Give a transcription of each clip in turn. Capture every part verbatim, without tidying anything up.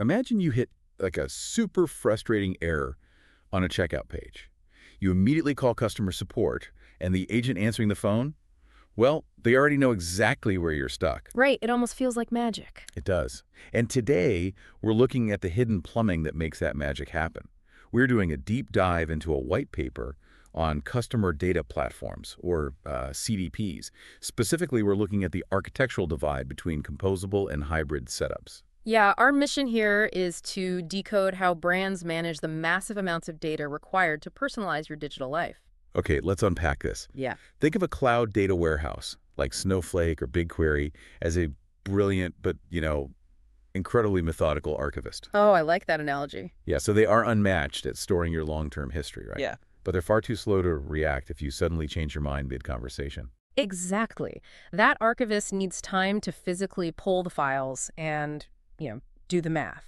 Imagine you hit like a super frustrating error on a checkout page. You immediately call customer support, and the agent answering the phone, well, they already know exactly where you're stuck. Right, it almost feels like magic. It does. And today, we're looking at the hidden plumbing that makes that magic happen. We're doing a deep dive into a white paper on customer data platforms, or uh, C D Ps. Specifically, we're looking at the architectural divide between composable and hybrid setups. Yeah, our mission here is to decode how brands manage the massive amounts of data required to personalize your digital life. Okay, let's unpack this. Yeah. Think of a cloud data warehouse, like Snowflake or BigQuery, as a brilliant but, you know, incredibly methodical archivist. Oh, I like that analogy. Yeah, so they are unmatched at storing your long-term history, right? Yeah. But they're far too slow to react if you suddenly change your mind mid-conversation. Exactly. That archivist needs time to physically pull the files and, you know, do the math.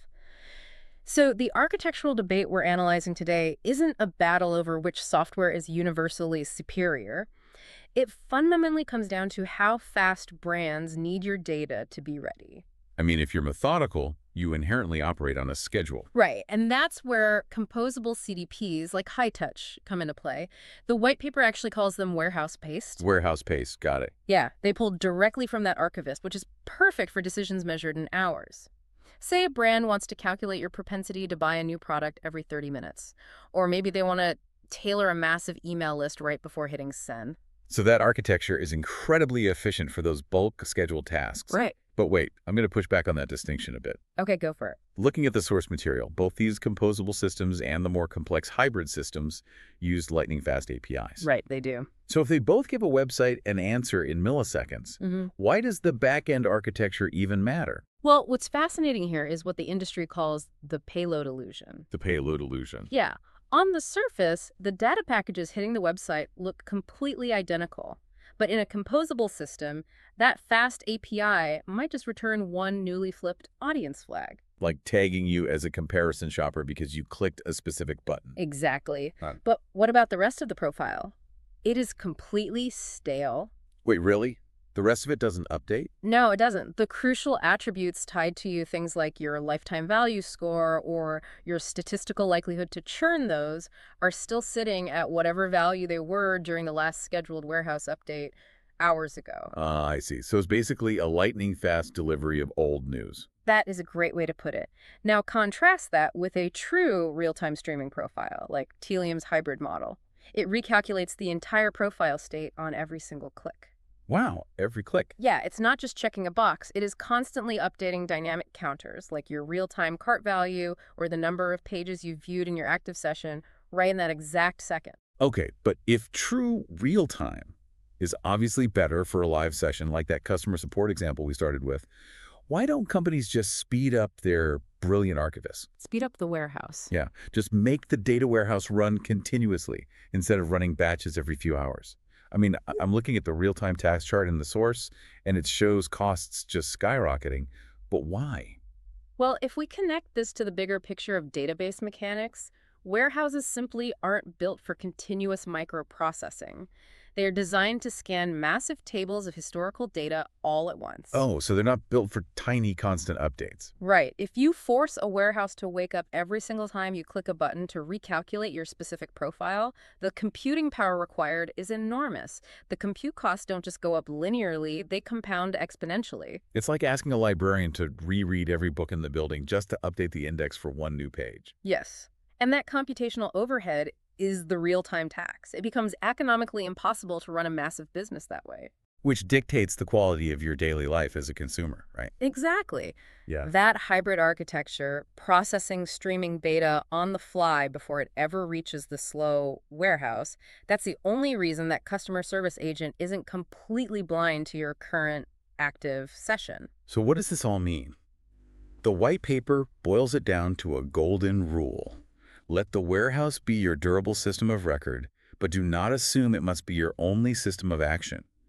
So the architectural debate we're analyzing today isn't a battle over which software is universally superior. It fundamentally comes down to how fast brands need your data to be ready. I mean, if you're methodical, you inherently operate on a schedule. Right, and that's where composable C D Ps like HighTouch come into play. The white paper actually calls them warehouse paste. Warehouse pace, got it. Yeah, they pull directly from that archivist, which is perfect for decisions measured in hours. Say a brand wants to calculate your propensity to buy a new product every thirty minutes. Or maybe they want to tailor a massive email list right before hitting send. So that architecture is incredibly efficient for those bulk scheduled tasks. Right. But wait, I'm going to push back on that distinction a bit. Okay, go for it. Looking at the source material, both these composable systems and the more complex hybrid systems use lightning-fast A P Is. Right, they do. So if they both give a website an answer in milliseconds, Mm-hmm. why does the back-end architecture even matter? Well, what's fascinating here is what the industry calls the payload illusion. The payload illusion. Yeah. On the surface, the data packages hitting the website look completely identical. But in a composable system, that fast A P I might just return one newly flipped audience flag. Like tagging you as a comparison shopper because you clicked a specific button. Exactly. Huh. But what about the rest of the profile? It is completely stale. Wait, really? The rest of it doesn't update? No, it doesn't. The crucial attributes tied to you, things like your lifetime value score or your statistical likelihood to churn those, are still sitting at whatever value they were during the last scheduled warehouse update hours ago. Ah, I see. So it's basically a lightning-fast delivery of old news. That is a great way to put it. Now contrast that with a true real-time streaming profile, like Telium's hybrid model. It recalculates the entire profile state on every single click. Wow, every click. Yeah, it's not just checking a box. It is constantly updating dynamic counters, like your real-time cart value or the number of pages you viewed in your active session right in that exact second. Okay, but if true real-time is obviously better for a live session like that customer support example we started with, why don't companies just speed up their brilliant archivists? Speed up the warehouse. Yeah, just make the data warehouse run continuously instead of running batches every few hours. I mean, I- I'm looking at the real-time task chart in the source, and it shows costs just skyrocketing. But why? Well, if we connect this to the bigger picture of database mechanics, warehouses simply aren't built for continuous microprocessing. They are designed to scan massive tables of historical data all at once. Oh, so they're not built for tiny constant updates. Right. If you force a warehouse to wake up every single time you click a button to recalculate your specific profile, the computing power required is enormous. The compute costs don't just go up linearly, they compound exponentially. It's like asking a librarian to reread every book in the building just to update the index for one new page. Yes. And that computational overhead is the real-time tax. It becomes economically impossible to run a massive business that way. Which dictates the quality of your daily life as a consumer, right? Exactly. Yeah. That hybrid architecture, processing streaming data on the fly before it ever reaches the slow warehouse, that's the only reason that customer service agent isn't completely blind to your current active session. So what does this all mean? The white paper boils it down to a golden rule. Let the warehouse be your durable system of record, but do not assume it must be your only system of action.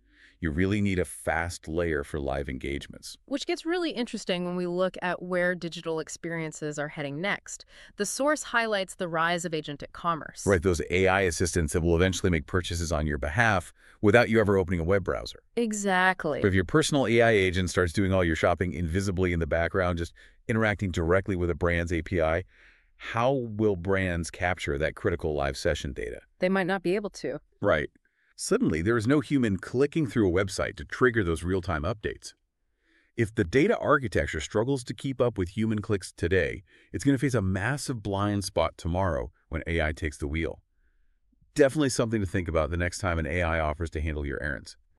You really need a fast layer for live engagements. Which gets really interesting when we look at where digital experiences are heading next. The source highlights the rise of agentic commerce. Right, those A I assistants that will eventually make purchases on your behalf without you ever opening a web browser. Exactly. But if your personal A I agent starts doing all your shopping invisibly in the background, just interacting directly with a brand's A P I, how will brands capture that critical live session data? They might not be able to. Right. Suddenly, there is no human clicking through a website to trigger those real-time updates. If the data architecture struggles to keep up with human clicks today, it's going to face a massive blind spot tomorrow when A I takes the wheel. Definitely something to think about the next time an A I offers to handle your errands.